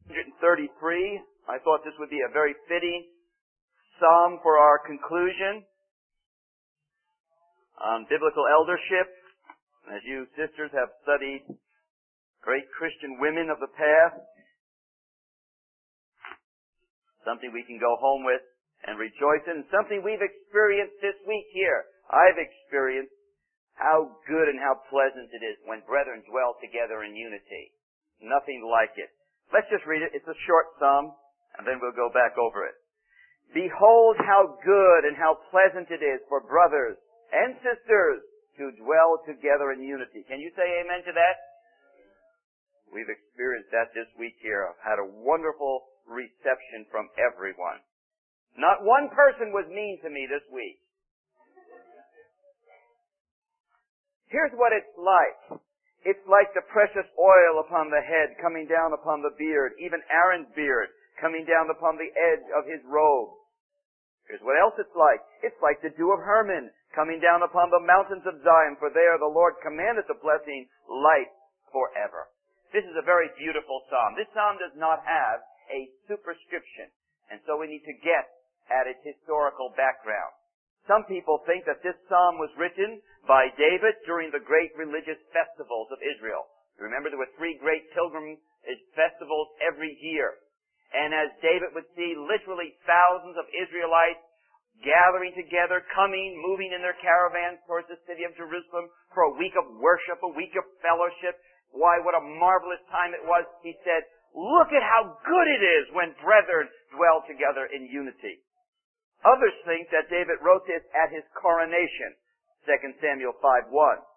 133. I thought this would be a very fitting psalm for our conclusion on biblical eldership. As you sisters have studied great Christian women of the past, something we can go home with and rejoice in, something we've experienced this week here. I've experienced how good and how pleasant it is when brethren dwell together in unity. Nothing like it. Let's just read it. It's a short psalm, and then we'll go back over it. Behold how good and how pleasant it is for brothers and sisters to dwell together in unity. Can you say amen to that? We've experienced that this week here. I've had a wonderful reception from everyone. Not one person was mean to me this week. Here's what it's like. It's like the precious oil upon the head coming down upon the beard, even Aaron's beard coming down upon the edge of his robe. Here's what else it's like. It's like the dew of Hermon coming down upon the mountains of Zion, for there the Lord commandeth the blessing, life forever. This is a very beautiful psalm. This psalm does not have a superscription, and so we need to get at its historical background. Some people think that this psalm was written by David during the great religious festivals of Israel. Remember, there were 3 great pilgrim festivals every year. And as David would see literally thousands of Israelites gathering together, coming, moving in their caravans towards the city of Jerusalem for a week of worship, a week of fellowship. Why, what a marvelous time it was. He said, look at how good it is when brethren dwell together in unity. Others think that David wrote this at his coronation, 2 Samuel 5:1.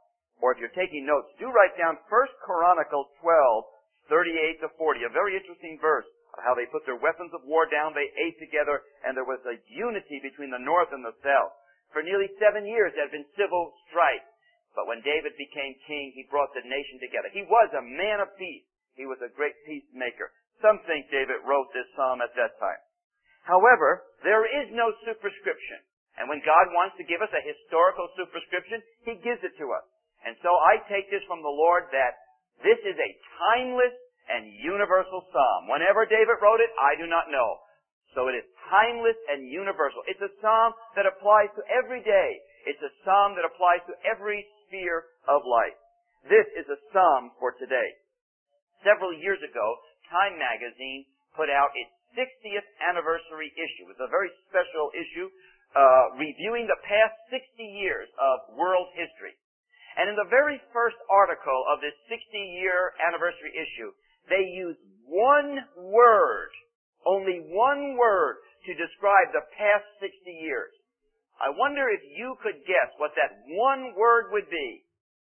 Or if you're taking notes, do write down 1 Chronicles 12:38 to 40, a very interesting verse of how they put their weapons of war down, they ate together, and there was a unity between the north and the south. For nearly 7 years there had been civil strife, but when David became king, he brought the nation together. He was a man of peace. He was a great peacemaker. Some think David wrote this psalm at that time. However, there is no superscription. And when God wants to give us a historical superscription, He gives it to us. And so I take this from the Lord that this is a timeless and universal psalm. Whenever David wrote it, I do not know. So it is timeless and universal. It's a psalm that applies to every day. It's a psalm that applies to every sphere of life. This is a psalm for today. Several years ago, Time magazine put out its 60th anniversary issue. It's a very special issue reviewing the past 60 years of world history. And in the very first article of this 60-year anniversary issue, they used one word, only one word, to describe the past 60 years. I wonder if you could guess what that one word would be.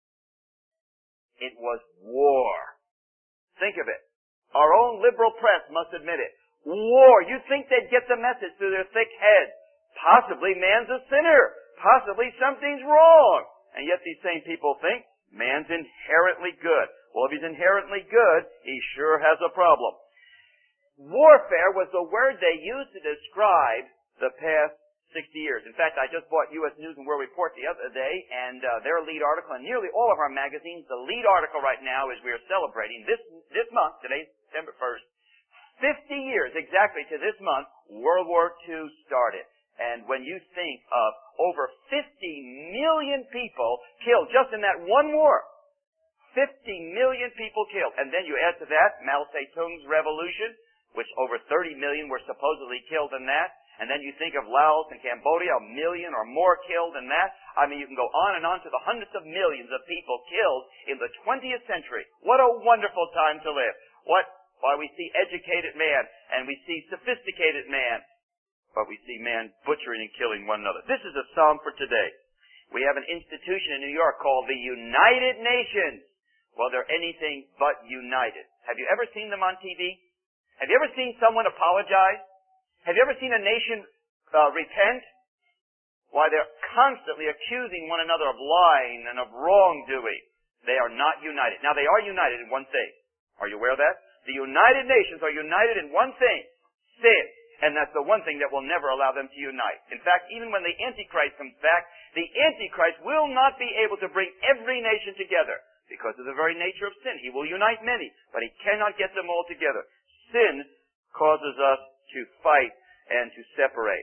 It was war. Think of it. Our own liberal press must admit it. War. You'd think they'd get the message through their thick heads. Possibly man's a sinner. Possibly something's wrong. And yet these same people think man's inherently good. Well, if he's inherently good, he sure has a problem. Warfare was the word they used to describe the past 60 years. In fact, I just bought U.S. News and World Report the other day, and their lead article, and nearly all of our magazines, the lead article right now is we are celebrating this month, today's September 1st, 50 years exactly to this month, World War II started. And when you think of over 50 million people killed just in that one war, 50 million people killed. And then you add to that Mao Zedong's revolution, which over 30 million were supposedly killed in that. And then you think of Laos and Cambodia, 1 million or more killed in that. I mean, you can go on and on to the hundreds of millions of people killed in the 20th century. What a wonderful time to live. Why we see educated man and we see sophisticated man, but we see man butchering and killing one another. This is a psalm for today. We have an institution in New York called the United Nations. Well, they're anything but united. Have you ever seen them on TV? Have you ever seen someone apologize? Have you ever seen a nation repent? Why, they're constantly accusing one another of lying and of wrongdoing. They are not united. Now, they are united in one thing. Are you aware of that? The United Nations are united in one thing, sin. And that's the one thing that will never allow them to unite. In fact, even when the Antichrist comes back, the Antichrist will not be able to bring every nation together because of the very nature of sin. He will unite many, but he cannot get them all together. Sin causes us to fight and to separate.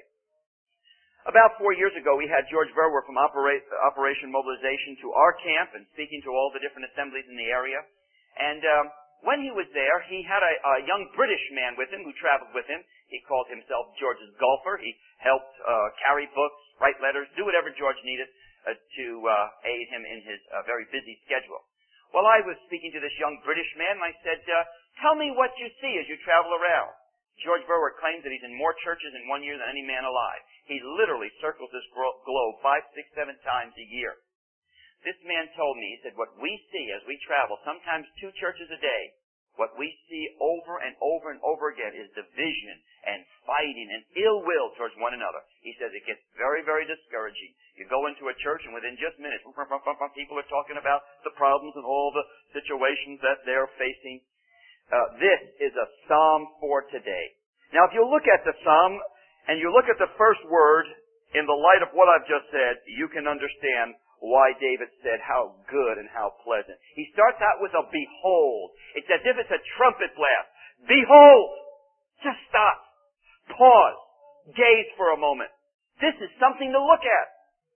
About 4 years ago, we had George Verwer from Operation Mobilization to our camp and speaking to all the different assemblies in the area. And when he was there, he had a young British man with him who traveled with him. He called himself George's golfer. He helped carry books, write letters, do whatever George needed to aid him in his very busy schedule. Well, I was speaking to this young British man, and I said, tell me what you see as you travel around. George Verwer claims that he's in more churches in 1 year than any man alive. He literally circles this globe 5, 6, 7 times a year. This man told me, he said, what we see as we travel, sometimes 2 churches a day, what we see over and over and over again is division and fighting and ill will towards one another. He says it gets very, very discouraging. You go into a church and within just minutes, people are talking about the problems and all the situations that they're facing. This is a psalm for today. Now, if you look at the psalm and you look at the first word in the light of what I've just said, you can understand why David said how good and how pleasant. He starts out with a behold. It's as if it's a trumpet blast. Behold! Just stop. Pause. Gaze for a moment. This is something to look at.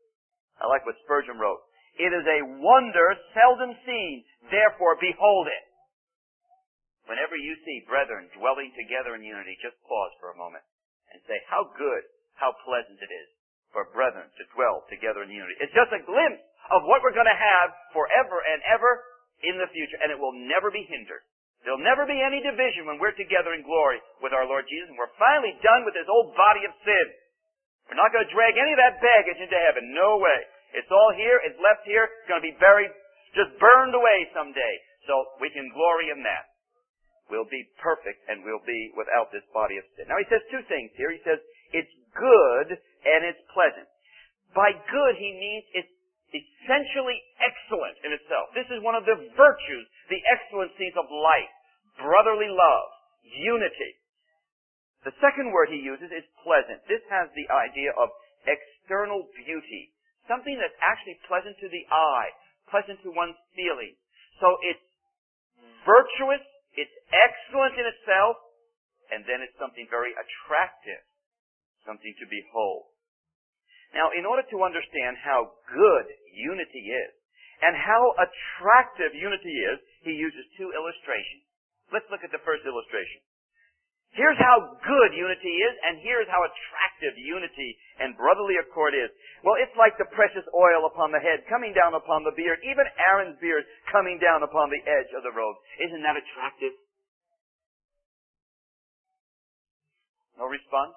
I like what Spurgeon wrote. It is a wonder seldom seen. Therefore, behold it. Whenever you see brethren dwelling together in unity, just pause for a moment and say how good, how pleasant it is for brethren to dwell together in unity. It's just a glimpse of what we're going to have forever and ever in the future, and it will never be hindered. There'll never be any division when we're together in glory with our Lord Jesus, and we're finally done with this old body of sin. We're not going to drag any of that baggage into heaven. No way. It's all here. It's left here. It's going to be buried, just burned away someday. So we can glory in that. We'll be perfect and we'll be without this body of sin. Now he says 2 things here. He says it's good and it's pleasant. By good he means it's essentially excellent in itself. This is one of the virtues, the excellencies of life. Brotherly love, unity. The second word he uses is pleasant. This has the idea of external beauty. Something that's actually pleasant to the eye, pleasant to one's feelings. So it's virtuous, it's excellent in itself, and then it's something very attractive, something to behold. Now, in order to understand how good unity is, and how attractive unity is, he uses 2 illustrations. Let's look at the first illustration. Here's how good unity is, and here's how attractive unity and brotherly accord is. Well, it's like the precious oil upon the head, coming down upon the beard, even Aaron's beard coming down upon the edge of the robe. Isn't that attractive? No response?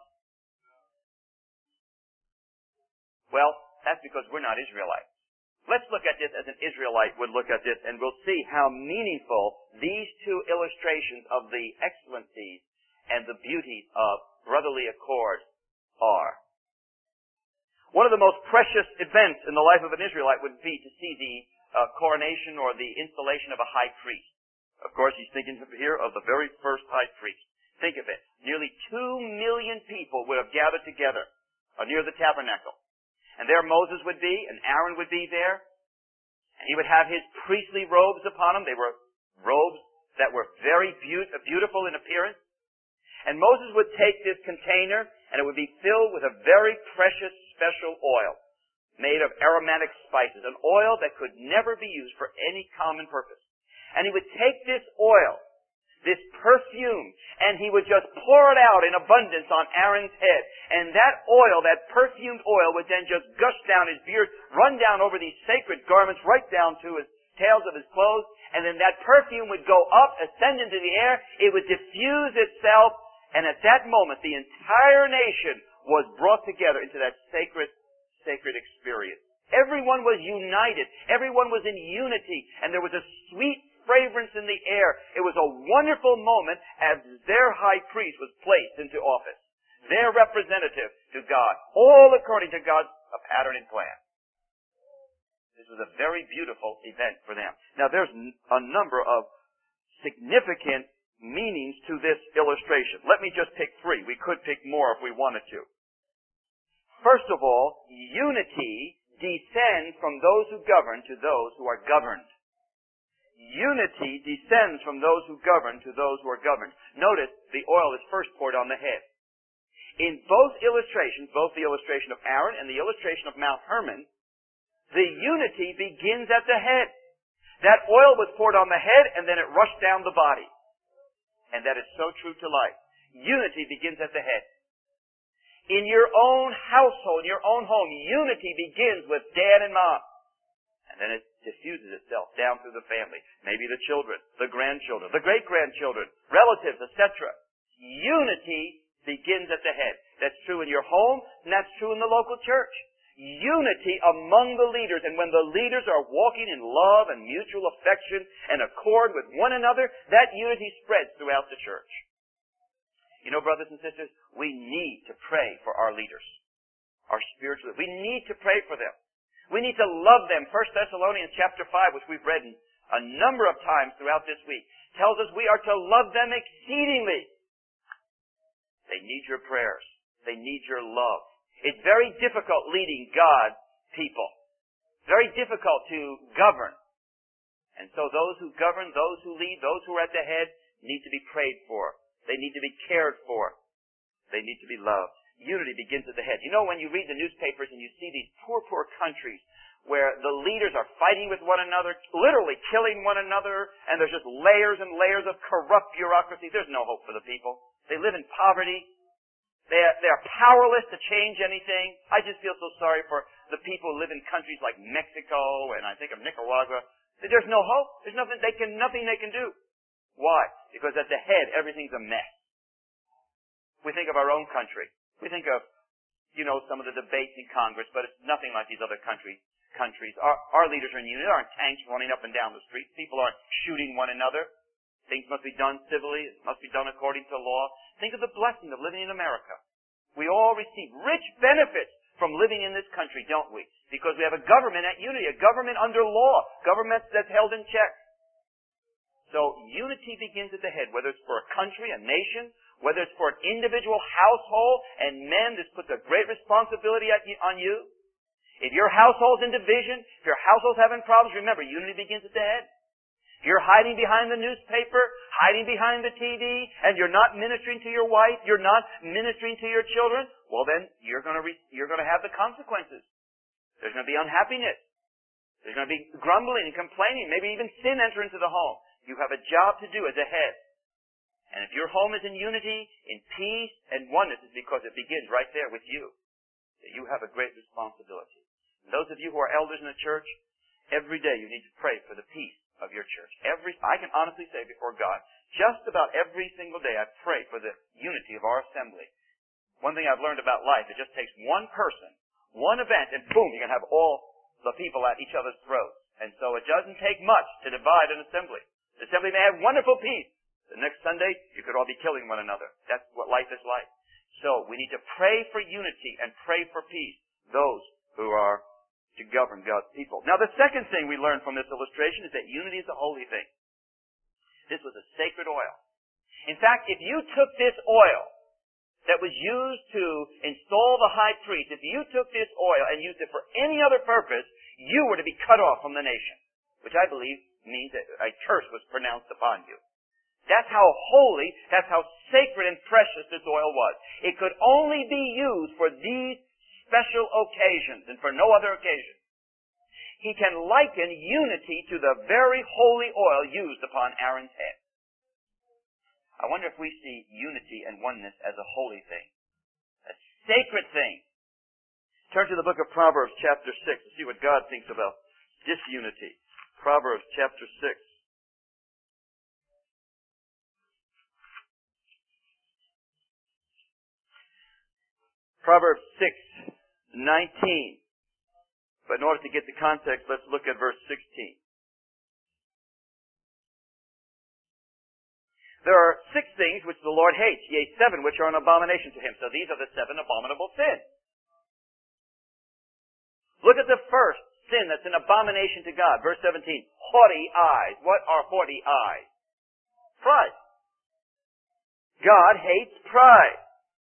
Well, that's because we're not Israelites. Let's look at this as an Israelite would look at this, and we'll see how meaningful these 2 illustrations of the excellencies and the beauties of brotherly accord are. One of the most precious events in the life of an Israelite would be to see the coronation or the installation of a high priest. Of course, he's thinking here of the very first high priest. Think of it. Nearly 2 million people would have gathered together near the tabernacle. And there Moses would be, and Aaron would be there. And he would have his priestly robes upon him. They were robes that were very beautiful in appearance. And Moses would take this container, and it would be filled with a very precious special oil made of aromatic spices, an oil that could never be used for any common purpose. And he would take this oil, this perfume, and he would just pour it out in abundance on Aaron's head. And that oil, that perfumed oil, would then just gush down his beard, run down over these sacred garments, right down to his tails of his clothes, and then that perfume would go up, ascend into the air, it would diffuse itself, and at that moment the entire nation was brought together into that sacred experience. Everyone was united. Everyone was in unity, and there was a sweet fragrance in the air. It was a wonderful moment as their high priest was placed into office. Their representative to God, all according to God's pattern and plan. This was a very beautiful event for them. Now there's a number of significant meanings to this illustration. Let me just pick 3. We could pick more if we wanted to. First of all, unity descends from those who govern to those who are governed. Unity descends from those who govern to those who are governed. Notice the oil is first poured on the head. In both illustrations, both the illustration of Aaron and the illustration of Mount Hermon, the unity begins at the head. That oil was poured on the head and then it rushed down the body. And that is so true to life. Unity begins at the head. In your own household, in your own home, unity begins with dad and mom. And then it diffuses itself down through the family. Maybe the children, the grandchildren, the great-grandchildren, relatives, etc. Unity begins at the head. That's true in your home, and that's true in the local church. Unity among the leaders. And when the leaders are walking in love and mutual affection and accord with one another, that unity spreads throughout the church. You know, brothers and sisters, we need to pray for our leaders, our spiritual leaders. We need to pray for them. We need to love them. 1 Thessalonians chapter 5, which we've read a number of times throughout this week, tells us we are to love them exceedingly. They need your prayers. They need your love. It's very difficult leading God's people. Very difficult to govern. And so those who govern, those who lead, those who are at the head need to be prayed for. They need to be cared for. They need to be loved. Unity begins at the head. You know, when you read the newspapers and you see these poor, poor countries where the leaders are fighting with one another, literally killing one another, and there's just layers and layers of corrupt bureaucracy, there's no hope for the people. They live in poverty. They're powerless to change anything. I just feel so sorry for the people who live in countries like Mexico and I think of Nicaragua. There's no hope. There's nothing they can do. Why? Because at the head, everything's a mess. We think of our own country. We think of, some of the debates in Congress, but it's nothing like these other countries. Our leaders are in unity. There aren't tanks running up and down the streets. People aren't shooting one another. Things must be done civilly. It must be done according to law. Think of the blessing of living in America. We all receive rich benefits from living in this country, don't we? Because we have a government at unity, a government under law, government that's held in check. So unity begins at the head, whether it's for a country, a nation, whether it's for an individual household, and men, this puts a great responsibility on you. If your household's in division, if your household's having problems, remember, unity begins at the head. If you're hiding behind the newspaper, hiding behind the TV, and you're not ministering to your wife, you're not ministering to your children, well then, you're going to have the consequences. There's going to be unhappiness. There's going to be grumbling and complaining, maybe even sin enter into the home. You have a job to do as a head. And if your home is in unity, in peace, and oneness, it's because it begins right there with you. That you have a great responsibility. And those of you who are elders in the church, every day you need to pray for the peace of your church. I can honestly say before God, just about every single day I pray for the unity of our assembly. One thing I've learned about life, it just takes one person, one event, and boom, you can have all the people at each other's throats. And so it doesn't take much to divide an assembly. The assembly may have wonderful peace. The next Sunday, you could all be killing one another. That's what life is like. So we need to pray for unity and pray for peace, those who are to govern God's people. Now the second thing we learn from this illustration is that unity is a holy thing. This was a sacred oil. In fact, if you took this oil that was used to install the high priest, if you took this oil and used it for any other purpose, you were to be cut off from the nation, which I believe means that a curse was pronounced upon you. That's how holy, that's how sacred and precious this oil was. It could only be used for these special occasions and for no other occasion. He can liken unity to the very holy oil used upon Aaron's head. I wonder if we see unity and oneness as a holy thing, a sacred thing. Turn to the book of Proverbs chapter 6 to see what God thinks about disunity. Proverbs chapter 6. Proverbs 6:19. But in order to get the context, let's look at verse 16. There are 6 things which the Lord hates, yea, 7 which are an abomination to him. So these are the 7 abominable sins. Look at the first sin that's an abomination to God. Verse 17. Haughty eyes. What are haughty eyes? Pride. God hates pride.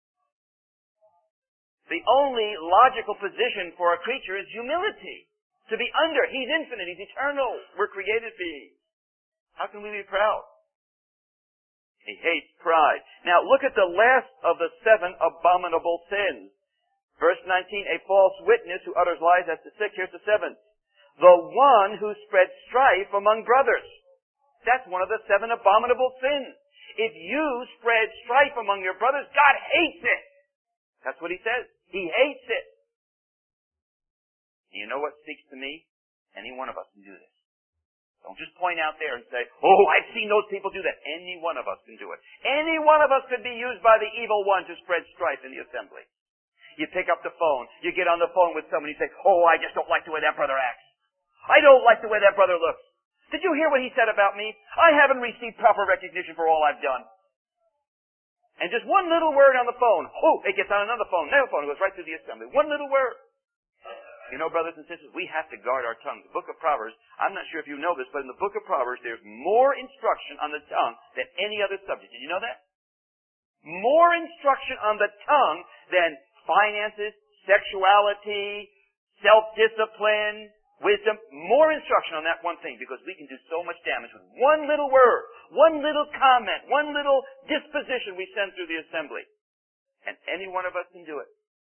The only logical position for a creature is humility. To be under. He's infinite. He's eternal. We're created beings. How can we be proud? He hates pride. Now look at the last of the 7 abominable sins. Verse 19, a false witness who utters lies. That's the 6th. Here's the 7th. The one who spreads strife among brothers. That's one of the 7 abominable sins. If you spread strife among your brothers, God hates it. That's what He says. He hates it. You know what speaks to me? Any one of us can do this. Don't just point out there and say, oh, I've seen those people do that. Any one of us can do it. Any one of us could be used by the evil one to spread strife in the assembly. You pick up the phone. You get on the phone with someone. You say, oh, I just don't like the way that brother acts. I don't like the way that brother looks. Did you hear what he said about me? I haven't received proper recognition for all I've done. And just one little word on the phone. Oh, it gets on another phone. Another phone. It goes right through the assembly. One little word. You know, brothers and sisters, we have to guard our tongue. The book of Proverbs, I'm not sure if you know this, but in the book of Proverbs, there's more instruction on the tongue than any other subject. Did you know that? More instruction on the tongue than finances, sexuality, self-discipline, wisdom. More instruction on that one thing, because we can do so much damage with one little word, one little comment, one little disposition we send through the assembly. And any one of us can do it.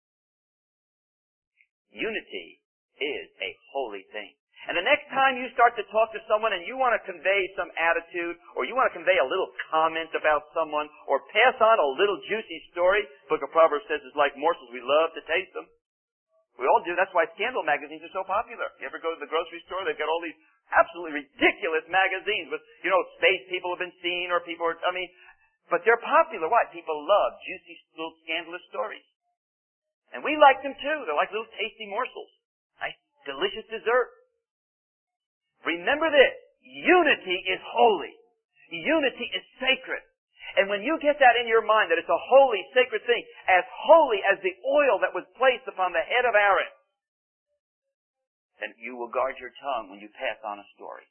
Unity is a holy thing. And the next time you start to talk to someone and you want to convey some attitude, or you want to convey a little comment about someone, or pass on a little juicy story, the book of Proverbs says it's like morsels, we love to taste them. We all do. That's why scandal magazines are so popular. You ever go to the grocery store, they've got all these absolutely ridiculous magazines with, space people have been seen, or people are, but they're popular. Why? People love juicy, little scandalous stories. And we like them too. They're like little tasty morsels. Nice, delicious dessert. Remember this. Unity is holy. Unity is sacred. And when you get that in your mind, that it's a holy, sacred thing, as holy as the oil that was placed upon the head of Aaron, then you will guard your tongue when you pass on a story.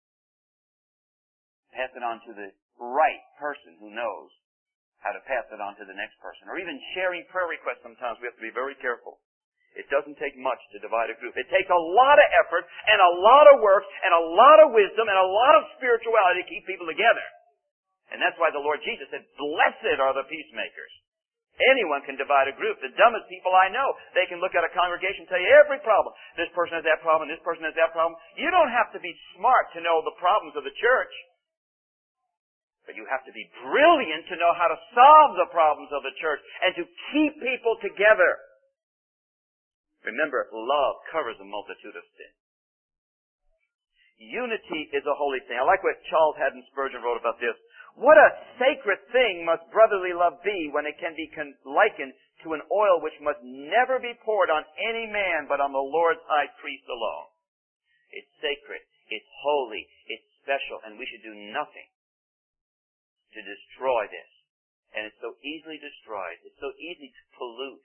Pass it on to the right person who knows how to pass it on to the next person. Or even sharing prayer requests sometimes, we have to be very careful. It doesn't take much to divide a group. It takes a lot of effort and a lot of work and a lot of wisdom and a lot of spirituality to keep people together. And that's why the Lord Jesus said, blessed are the peacemakers. Anyone can divide a group. The dumbest people I know, they can look at a congregation and tell you every problem. This person has that problem, this person has that problem. You don't have to be smart to know the problems of the church. But you have to be brilliant to know how to solve the problems of the church and to keep people together. Remember, love covers a multitude of sins. Unity is a holy thing. I like what Charles Haddon Spurgeon wrote about this. What a sacred thing must brotherly love be when it can be likened to an oil which must never be poured on any man but on the Lord's high priest alone. It's sacred, it's holy, it's special, and we should do nothing to destroy this. And it's so easily destroyed. It's so easy to pollute.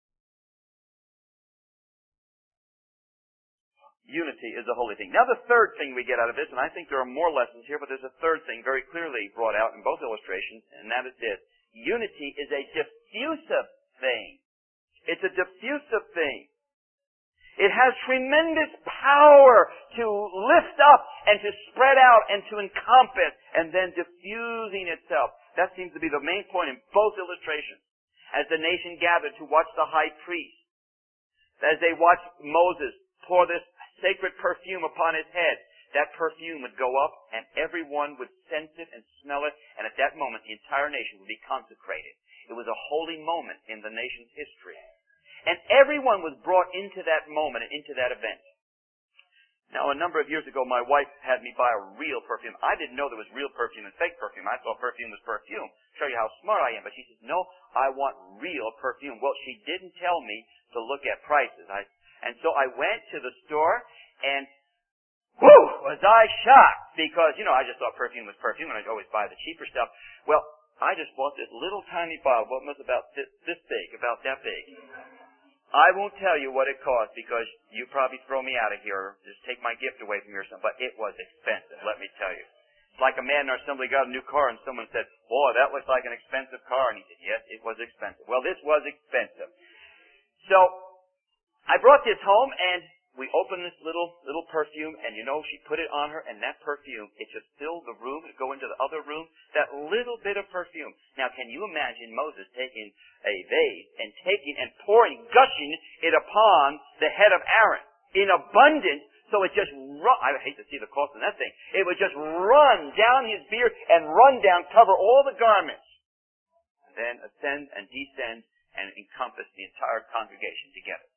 Unity is a holy thing. Now the third thing we get out of this, and I think there are more lessons here, but there's a third thing very clearly brought out in both illustrations, and that is this. Unity is a diffusive thing. It's a diffusive thing. It has tremendous power to lift up and to spread out and to encompass and then diffusing itself. That seems to be the main point in both illustrations. As the nation gathered to watch the high priest, as they watched Moses pour this sacred perfume upon his head, that perfume would go up and everyone would sense it and smell it, and at that moment the entire nation would be consecrated. It was a holy moment in the nation's history. And everyone was brought into that moment and into that event. Now, a number of years ago, my wife had me buy a real perfume. I didn't know there was real perfume and fake perfume. I thought perfume was perfume. Show you how smart I am. But she says, no, I want real perfume. Well, she didn't tell me to look at prices. And so I went to the store, and whoo, was I shocked. Because, I just thought perfume was perfume, and I'd always buy the cheaper stuff. Well, I just bought this little tiny bottle. What was about this big, about that big. I won't tell you what it cost because you probably throw me out of here or just take my gift away from you or something. But it was expensive, let me tell you. It's like a man in our assembly got a new car and someone said, boy, that looks like an expensive car. And he said, yes, it was expensive. Well, this was expensive. So I brought this home and we opened this little perfume, and she put it on her, and that perfume, it just filled the room. It go into the other room. That little bit of perfume. Now, can you imagine Moses taking a vase and pouring, gushing it upon the head of Aaron in abundance, so it just I hate to see the cost of that thing. It would just run down his beard and run down, cover all the garments, and then ascend and descend and encompass the entire congregation together.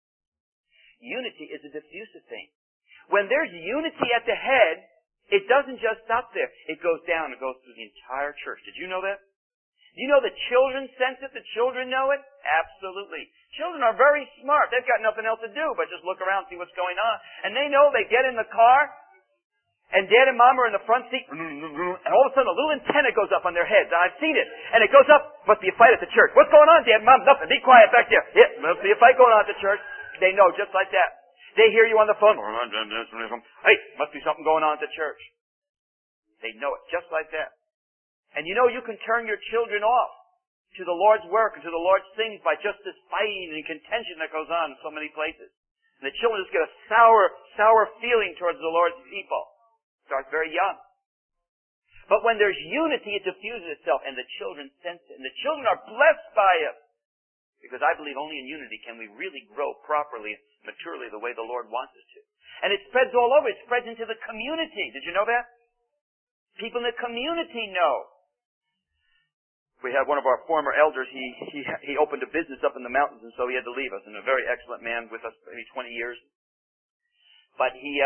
Unity is a diffusive thing. When there's unity at the head, it doesn't just stop there. It goes down and goes through the entire church. Did you know that? Do you know the children sense it? The children know it? Absolutely. Children are very smart. They've got nothing else to do but just look around and see what's going on. And they know they get in the car, and Dad and Mom are in the front seat, and all of a sudden a little antenna goes up on their heads. I've seen it. And it goes up, must be a fight at the church. What's going on, Dad and Mom? Nothing. Be quiet back there. Yeah, must be a fight going on at the church. They know just like that. They hear you on the phone. Hey, must be something going on at the church. They know it just like that. And you can turn your children off to the Lord's work and to the Lord's things by just this fighting and contention that goes on in so many places. And the children just get a sour feeling towards the Lord's people. Starts very young. But when there's unity, it diffuses itself, and the children sense it. And the children are blessed by it. Because I believe only in unity can we really grow properly, maturely, the way the Lord wants us to. And it spreads all over. It spreads into the community. Did you know that? People in the community know. We had one of our former elders, he opened a business up in the mountains, and so he had to leave us. And a very excellent man with us, maybe 20 years. But he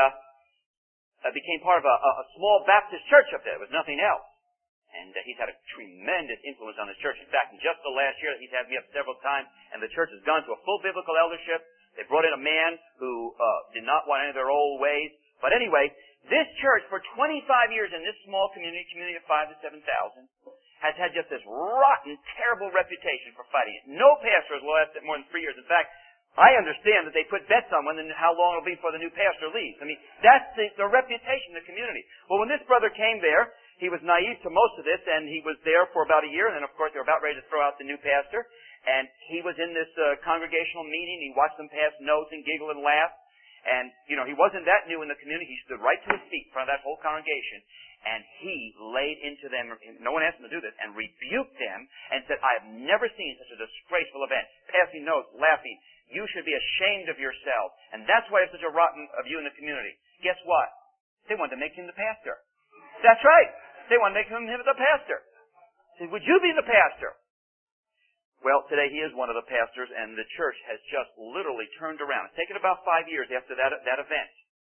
became part of a small Baptist church up there. There was nothing else. And he's had a tremendous influence on the church. In fact, in just the last year, he's had me up several times, and the church has gone to a full biblical eldership. They brought in a man who did not want any of their old ways. But anyway, this church, for 25 years in this small community of 5,000 to 7,000, has had just this rotten, terrible reputation for fighting. No pastor has lasted more than 3 years. In fact, I understand that they put bets on when and how long it'll be before the new pastor leaves. I mean, that's the reputation in the community. Well, when this brother came there, he was naive to most of this, and he was there for about a year, and then, of course, they were about ready to throw out the new pastor. And he was in this congregational meeting. He watched them pass notes and giggle and laugh. And, he wasn't that new in the community. He stood right to his feet in front of that whole congregation. And he laid into them, no one asked him to do this, and rebuked them and said, I have never seen such a disgraceful event. Passing notes, laughing. You should be ashamed of yourself. And that's why there's such a rotten of you in the community. Guess what? They wanted to make him the pastor. That's right. They wanted to make him the pastor. He said, would you be the pastor? Well, today he is one of the pastors, and the church has just literally turned around. It's taken about 5 years after that event.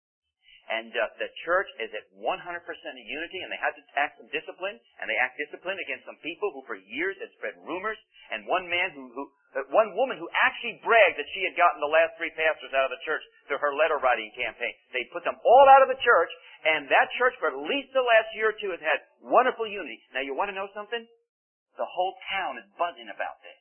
And the church is at 100% in unity, and they had to act some discipline, and they act discipline against some people who for years had spread rumors, and one woman who actually bragged that she had gotten the last 3 pastors out of the church through her letter writing campaign. They put them all out of the church, and that church for at least the last year or two has had wonderful unity. Now, you want to know something? The whole town is buzzing about this.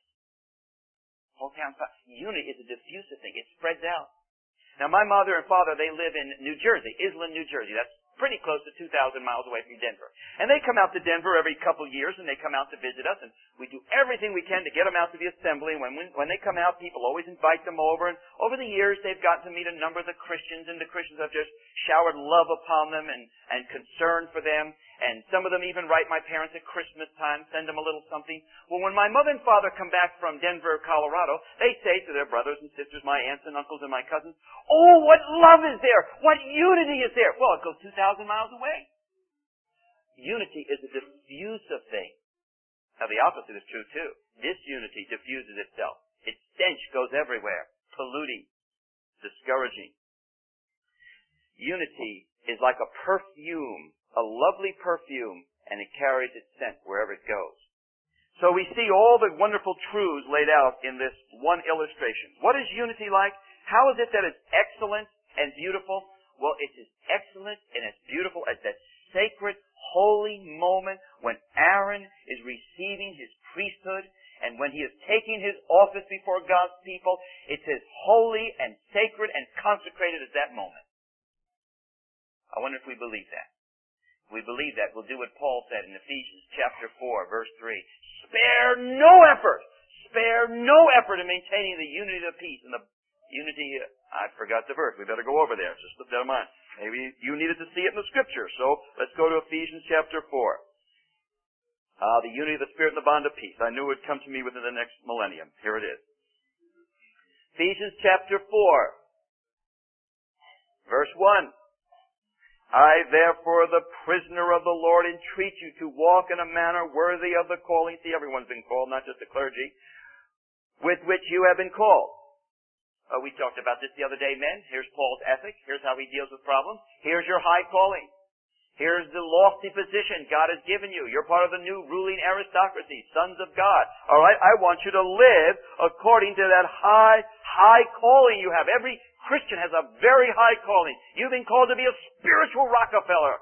The whole town's buzzing. Unity is a diffusive thing. It spreads out. Now, my mother and father, they live in New Jersey, Island, New Jersey. That's pretty close to 2,000 miles away from Denver. And they come out to Denver every couple of years, and they come out to visit us, and we do everything we can to get them out to the assembly. And when they come out, people always invite them over. And over the years, they've gotten to meet a number of the Christians, and the Christians have just showered love upon them and concern for them. And some of them even write my parents at Christmas time, send them a little something. Well, when my mother and father come back from Denver, Colorado, they say to their brothers and sisters, my aunts and uncles and my cousins, oh, what love is there! What unity is there! Well, it goes 2,000 miles away. Unity is a diffusive thing. Now, the opposite is true, too. This unity diffuses itself. Its stench goes everywhere, polluting, discouraging. Unity is like a perfume, a lovely perfume, and it carries its scent wherever it goes. So we see all the wonderful truths laid out in this one illustration. What is unity like? How is it that it's excellent and beautiful? Well, it's as excellent and as beautiful as that sacred, holy moment when Aaron is receiving his priesthood and when he is taking his office before God's people. It's as holy and sacred and consecrated as that moment. I wonder if we believe that. If we believe that, we'll do what Paul said in Ephesians chapter 4, verse 3. Spare no effort in maintaining the unity of the peace and the Unity, I forgot the verse. We better go over there. Just slip that in mind. Maybe you needed to see it in the Scripture. So let's go to Ephesians chapter 4. The unity of the Spirit and the bond of peace. I knew it would come to me within the next millennium. Here it is. Ephesians chapter 4, verse 1. I, therefore, the prisoner of the Lord, entreat you to walk in a manner worthy of the calling. See, everyone's been called, not just the clergy, with which you have been called. We talked about this the other day, men. Here's Paul's ethic. Here's how he deals with problems. Here's your high calling. Here's the lofty position God has given you. You're part of the new ruling aristocracy, sons of God. All right? I want you to live according to that high calling you have. Every Christian has a very high calling. You've been called to be a spiritual Rockefeller.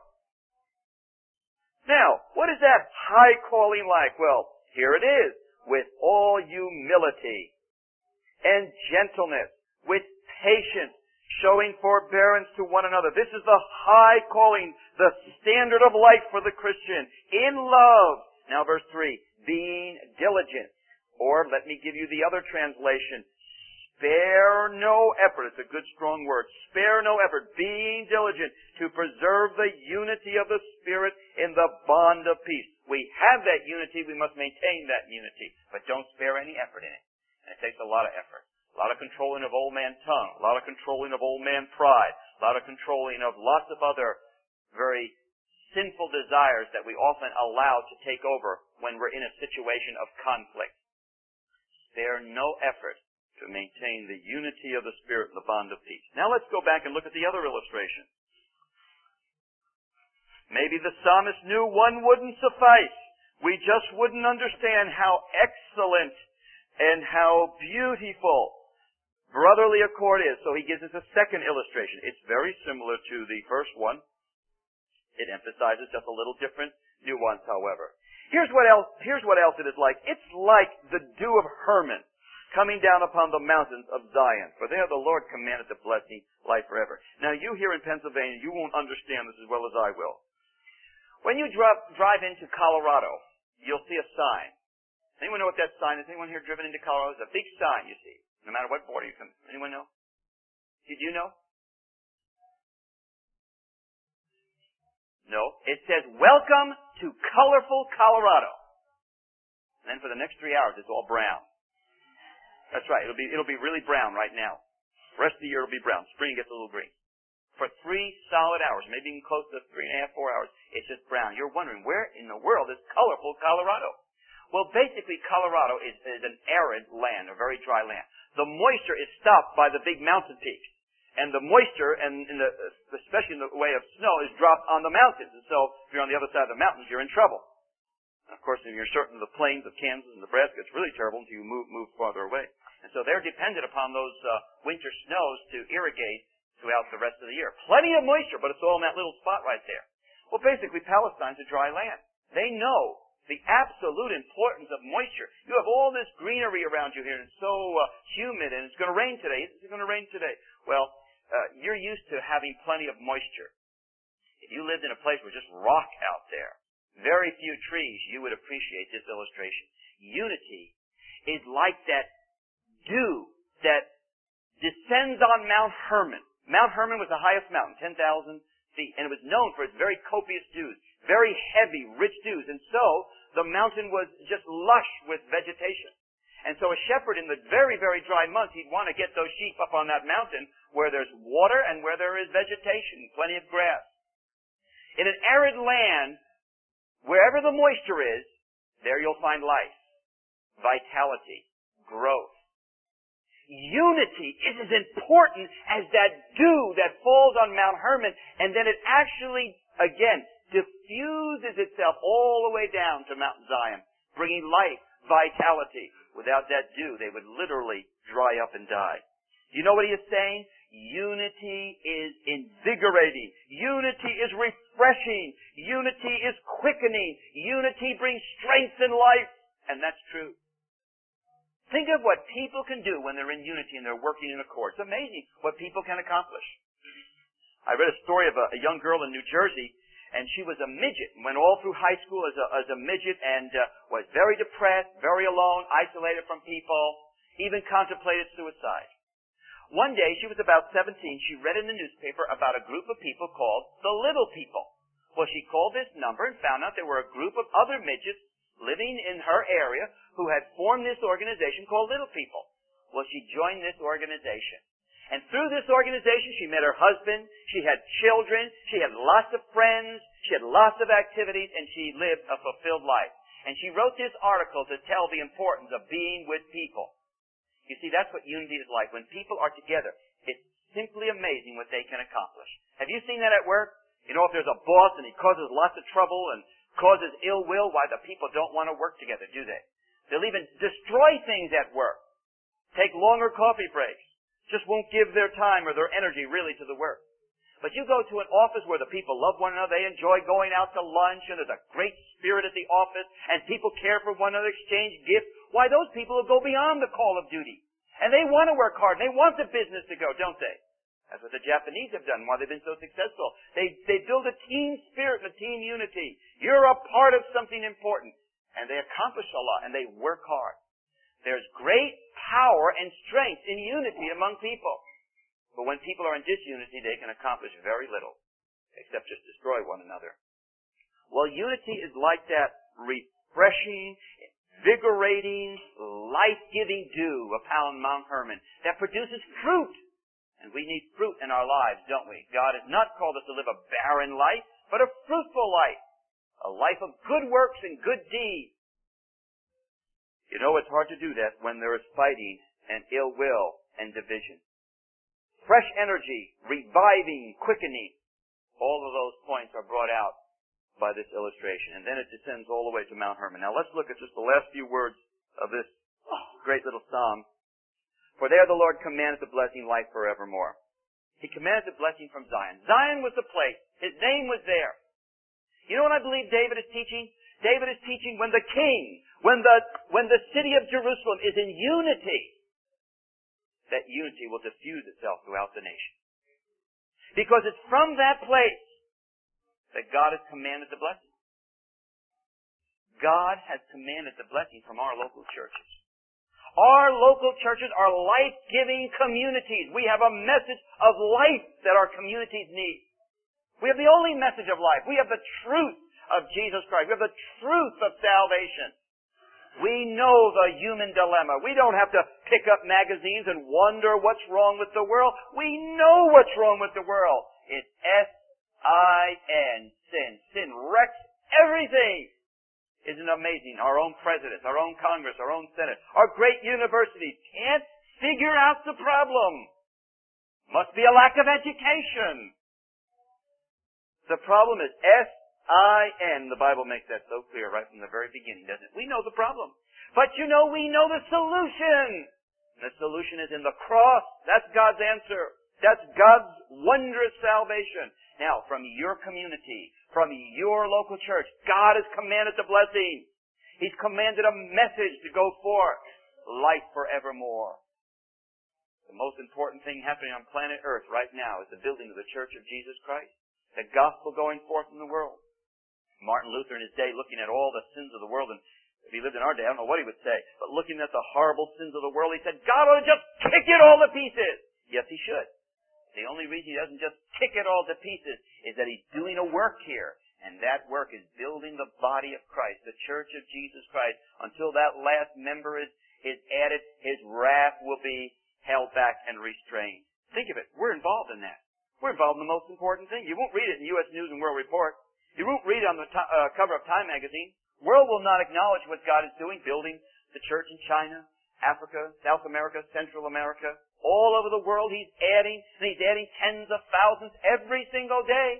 Now, what is that high calling like? Well, here it is. With all humility and gentleness, with patience, showing forbearance to one another. This is the high calling, the standard of life for the Christian. In love. Now verse 3, being diligent. Or, let me give you the other translation. Spare no effort. It's a good strong word. Spare no effort. Being diligent to preserve the unity of the Spirit in the bond of peace. We have that unity. We must maintain that unity. But don't spare any effort in it. And it takes a lot of effort. A lot of controlling of old man tongue. A lot of controlling of old man pride. A lot of controlling of lots of other very sinful desires that we often allow to take over when we're in a situation of conflict. Spare no effort to maintain the unity of the Spirit and the bond of peace. Now let's go back and look at the other illustration. Maybe the psalmist knew one wouldn't suffice. We just wouldn't understand how excellent and how beautiful brotherly accord is. So he gives us a second illustration. It's very similar to the first one. It emphasizes just a little different nuance, however. Here's what else it is like. It's like the dew of Hermon coming down upon the mountains of Zion. For there the Lord commanded the blessing, life forever. Now you here in Pennsylvania, you won't understand this as well as I will. When you drive into Colorado, you'll see a sign. Anyone know what that sign is? Anyone here driven into Colorado? It's a big sign you see, no matter what border you come. Anyone know? Did you know? No. It says, welcome to colorful Colorado. And then for the next 3 hours, it's all brown. That's right. It'll be really brown right now. The rest of the year it'll be brown. Spring gets a little green. For 3 solid hours, maybe even close to 3.5, 4 hours, it's just brown. You're wondering, where in the world is colorful Colorado? Well, basically, Colorado is an arid land, a very dry land. The moisture is stopped by the big mountain peaks. And the moisture, especially in the way of snow, is dropped on the mountains. And so, if you're on the other side of the mountains, you're in trouble. And of course, if you're certain of the plains of Kansas and Nebraska, it's really terrible until you move farther away. And so they're dependent upon those winter snows to irrigate throughout the rest of the year. Plenty of moisture, but it's all in that little spot right there. Well, basically, Palestine's a dry land. They know the absolute importance of moisture. You have all this greenery around you here, and it's so humid, and it's going to rain today. It's going to rain today. Well, you're used to having plenty of moisture. If you lived in a place where just rock out there, very few trees, you would appreciate this illustration. Unity is like that dew that descends on Mount Hermon. Mount Hermon was the highest mountain, 10,000 feet, and it was known for its very copious dews, very heavy, rich dews. And so, the mountain was just lush with vegetation. And so a shepherd in the very, very dry months, he'd want to get those sheep up on that mountain where there's water and where there is vegetation, plenty of grass. In an arid land, wherever the moisture is, there you'll find life, vitality, growth. Unity is as important as that dew that falls on Mount Hermon, and then it actually, again, diffuses itself all the way down to Mount Zion, bringing life, vitality. Without that dew, they would literally dry up and die. Do you know what he is saying? Unity is invigorating. Unity is refreshing. Unity is quickening. Unity brings strength and life. And that's true. Think of what people can do when they're in unity and they're working in accord. It's amazing what people can accomplish. I read a story of a young girl in New Jersey, and she was a midget, went all through high school as a midget, and was very depressed, very alone, isolated from people, even contemplated suicide. One day, she was about 17, she read in the newspaper about a group of people called the Little People. Well, she called this number and found out there were a group of other midgets living in her area who had formed this organization called Little People. Well, she joined this organization. And through this organization, she met her husband, she had children, she had lots of friends, she had lots of activities, and she lived a fulfilled life. And she wrote this article to tell the importance of being with people. You see, that's what unity is like. When people are together, it's simply amazing what they can accomplish. Have you seen that at work? You know, if there's a boss and he causes lots of trouble and causes ill will, why the people don't want to work together, do they? They'll even destroy things at work. Take longer coffee breaks. Just won't give their time or their energy really to the work. But you go to an office where the people love one another, they enjoy going out to lunch, and there's a great spirit at the office, and people care for one another, exchange gifts. Why, those people will go beyond the call of duty. And they want to work hard, and they want the business to go, don't they? That's what the Japanese have done, why they've been so successful. They build a team spirit and a team unity. You're a part of something important. And they accomplish a lot, and they work hard. There's great power and strength in unity among people. But when people are in disunity, they can accomplish very little, except just destroy one another. Well, unity is like that refreshing, invigorating, life-giving dew upon Mount Hermon that produces fruit. And we need fruit in our lives, don't we? God has not called us to live a barren life, but a fruitful life. A life of good works and good deeds. You know, it's hard to do that when there is fighting and ill will and division. Fresh energy, reviving, quickening. All of those points are brought out by this illustration. And then it descends all the way to Mount Hermon. Now let's look at just the last few words of this great little psalm. For there the Lord commanded the blessing, life forevermore. He commanded the blessing from Zion. Zion was the place. His name was there. You know what I believe David is teaching? David is teaching when the king, when the city of Jerusalem is in unity, that unity will diffuse itself throughout the nation. Because it's from that place that God has commanded the blessing. God has commanded the blessing from our local churches. Our local churches are life-giving communities. We have a message of life that our communities need. We have the only message of life. We have the truth of Jesus Christ. We have the truth of salvation. We know the human dilemma. We don't have to pick up magazines and wonder what's wrong with the world. We know what's wrong with the world. It's S-I-N, sin. Sin wrecks everything. Isn't it amazing? Our own presidents, our own Congress, our own Senate, our great universities can't figure out the problem. Must be a lack of education. The problem is S-I-N. The Bible makes that so clear right from the very beginning, doesn't it? We know the problem. But you know, we know the solution. And the solution is in the cross. That's God's answer. That's God's wondrous salvation. Now, from your community, from your local church, God has commanded the blessing. He's commanded a message to go forth. Life forevermore. The most important thing happening on planet Earth right now is the building of the Church of Jesus Christ. The gospel going forth in the world. Martin Luther in his day looking at all the sins of the world, and if he lived in our day, I don't know what he would say, but looking at the horrible sins of the world, he said, God ought to just kick it all to pieces. Yes, he should. The only reason he doesn't just kick it all to pieces is that he's doing a work here. And that work is building the body of Christ, the Church of Jesus Christ. Until that last member is added, his wrath will be held back and restrained. Think of it. We're involved in that. We're involved in the most important thing. You won't read it in U.S. News and World Report. You won't read it on the cover of Time magazine. The world will not acknowledge what God is doing, building the church in China, Africa, South America, Central America. All over the world He's adding, and He's adding tens of thousands every single day.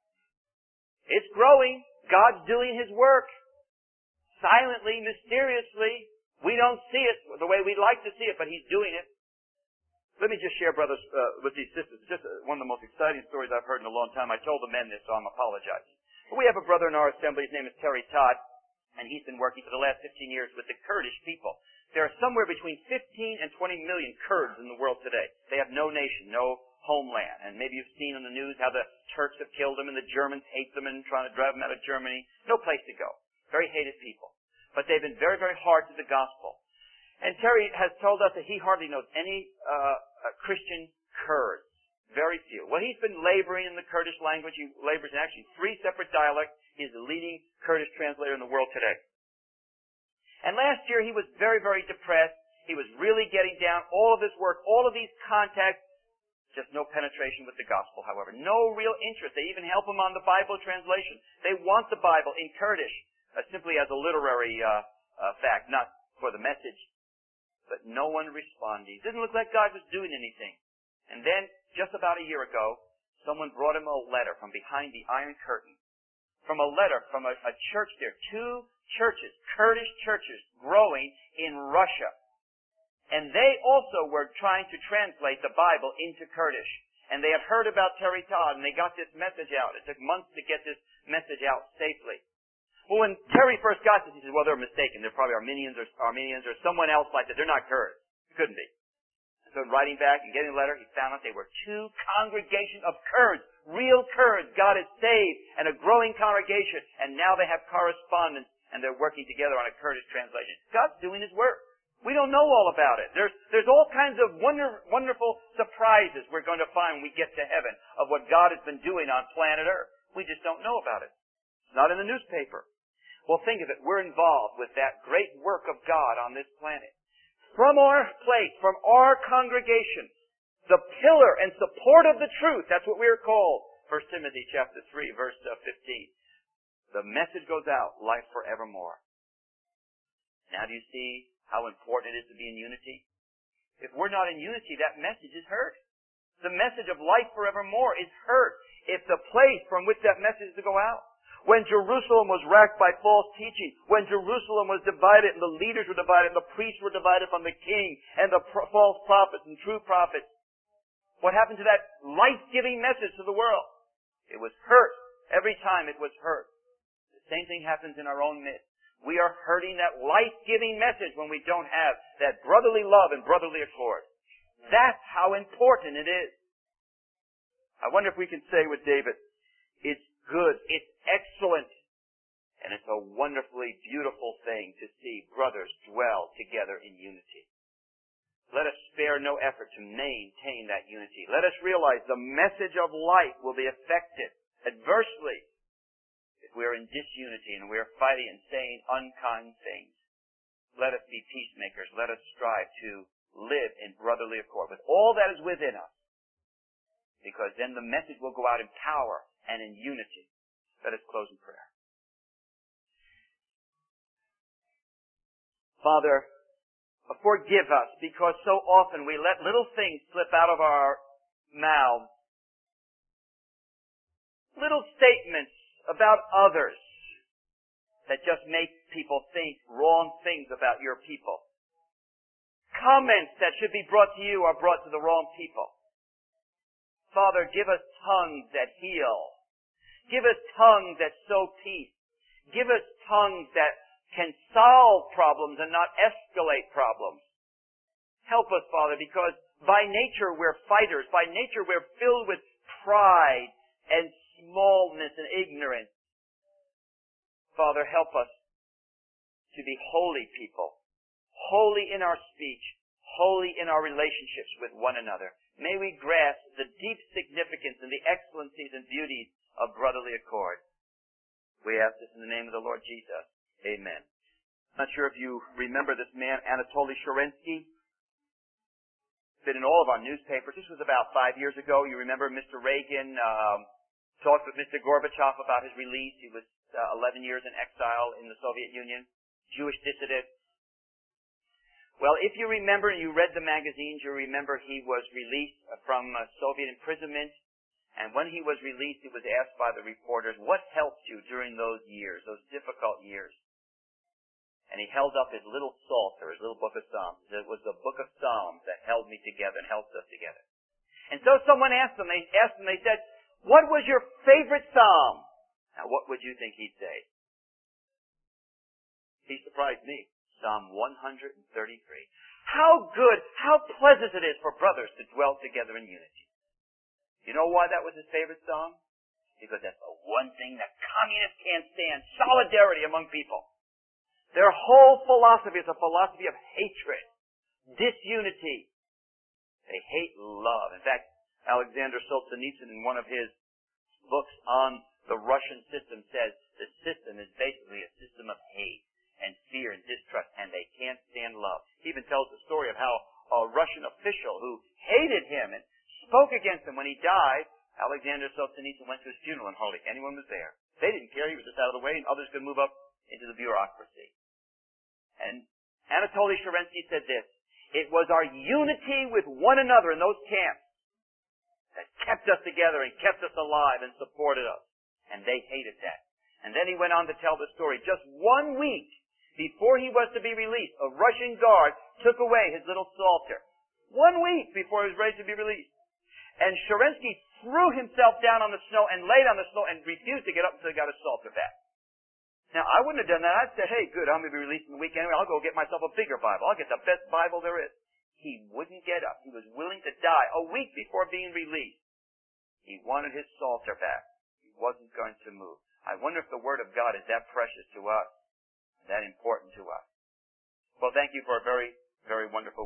It's growing. God's doing His work. Silently, mysteriously. We don't see it the way we'd like to see it, but He's doing it. Let me just share, brothers, with these sisters, just one of the most exciting stories I've heard in a long time. I told the men this, so I'm apologizing. But we have a brother in our assembly. His name is Terry Todd, and he's been working for the last 15 years with the Kurdish people. There are somewhere between 15 and 20 million Kurds in the world today. They have no nation, no homeland. And maybe you've seen on the news how the Turks have killed them and the Germans hate them and trying to drive them out of Germany. No place to go. Very hated people. But they've been very, very hard to the gospel. And Terry has told us that he hardly knows any Christian Kurds. Very few. Well, he's been laboring in the Kurdish language. He labors in actually 3 separate dialects. He's the leading Kurdish translator in the world today. And last year he was very, very depressed. He was really getting down. All of this work, all of these contacts, just no penetration with the gospel, however. No real interest. They even help him on the Bible translation. They want the Bible in Kurdish, simply as a literary fact, not for the message. But no one responded. It didn't look like God was doing anything. And then, just about a year ago, someone brought him a letter from behind the Iron Curtain. From a letter from a church there. 2 churches, Kurdish churches, growing in Russia. And they also were trying to translate the Bible into Kurdish. And they had heard about Terry Todd, and they got this message out. It took months to get this message out safely. Well, when Terry first got this, he said, well, they're mistaken. They're probably Armenians or someone else like that. They're not Kurds. Couldn't be. So writing back and getting a letter, he found out they were 2 congregations of Kurds, real Kurds. God has saved, and a growing congregation. And now they have correspondence, and they're working together on a Kurdish translation. God's doing His work. We don't know all about it. There's all kinds of wonderful surprises we're going to find when we get to heaven of what God has been doing on planet Earth. We just don't know about it. It's not in the newspaper. Well, think of it. We're involved with that great work of God on this planet. From our place, from our congregation, the pillar and support of the truth, that's what we are called. 1 Timothy chapter 3, verse 15. The message goes out, life forevermore. Now do you see how important it is to be in unity? If we're not in unity, that message is hurt. The message of life forevermore is hurt if the place from which that message is to go out. When Jerusalem was racked by false teaching, when Jerusalem was divided and the leaders were divided and the priests were divided from the king and the false prophets and true prophets, what happened to that life-giving message to the world? It was hurt. Every time it was hurt. The same thing happens in our own midst. We are hurting that life-giving message when we don't have that brotherly love and brotherly accord. That's how important it is. I wonder if we can say with David, it's good, it's excellent, and it's a wonderfully beautiful thing to see brothers dwell together in unity. Let us spare no effort to maintain that unity. Let us realize the message of life will be affected adversely if we are in disunity and we are fighting and saying unkind things. Let us be peacemakers. Let us strive to live in brotherly accord with all that is within us, because then the message will go out in power and in unity. Let us close in prayer. Father, forgive us because so often we let little things slip out of our mouths. Little statements about others that just make people think wrong things about your people. Comments that should be brought to you are brought to the wrong people. Father, give us tongues that heal. Give us tongues that sow peace. Give us tongues that can solve problems and not escalate problems. Help us, Father, because by nature we're fighters. By nature we're filled with pride and smallness and ignorance. Father, help us to be holy people. Holy in our speech. Holy in our relationships with one another. May we grasp the deep significance and the excellencies and beauties of brotherly accord. We ask this in the name of the Lord Jesus. Amen. I'm not sure if you remember this man, Anatoly Sharansky. Been in all of our newspapers. This was about 5 years ago. You remember Mr. Reagan talked with Mr. Gorbachev about his release. He was 11 years in exile in the Soviet Union. Jewish dissident. Well, if you remember, and you read the magazines, you remember he was released from Soviet imprisonment. And when he was released, he was asked by the reporters, what helped you during those years, those difficult years? And he held up his little psalter, his little book of Psalms. It was the book of Psalms that held me together and held us together. And so someone asked him, they said, what was your favorite Psalm? Now, what would you think he'd say? He surprised me. Psalm 133. How good, how pleasant it is for brothers to dwell together in unity. You know why that was his favorite song? Because that's the one thing that communists can't stand, solidarity among people. Their whole philosophy is a philosophy of hatred. disunity. They hate love. In fact, Alexander Solzhenitsyn, in one of his books on the Russian system, says the system is basically a system of hate and fear and distrust, and they can't stand love. He even tells the story of how a Russian official who hated him and spoke against him when he died, Alexander Solzhenitsyn went to his funeral and hardly anyone was there. They didn't care. He was just out of the way, and others could move up into the bureaucracy. And Anatoly Sharansky said this: it was our unity with one another in those camps that kept us together and kept us alive and supported us. And they hated that. And then he went on to tell the story. Just 1 week before he was to be released, a Russian guard took away his little psalter. 1 week before he was ready to be released. And Sharansky threw himself down on the snow and laid on the snow and refused to get up until he got his psalter back. Now, I wouldn't have done that. I'd said, hey, good, I'm going to be released in the week anyway. I'll go get myself a bigger Bible. I'll get the best Bible there is. He wouldn't get up. He was willing to die a week before being released. He wanted his psalter back. He wasn't going to move. I wonder if the Word of God is that precious to us, that important to us. Well, thank you for a very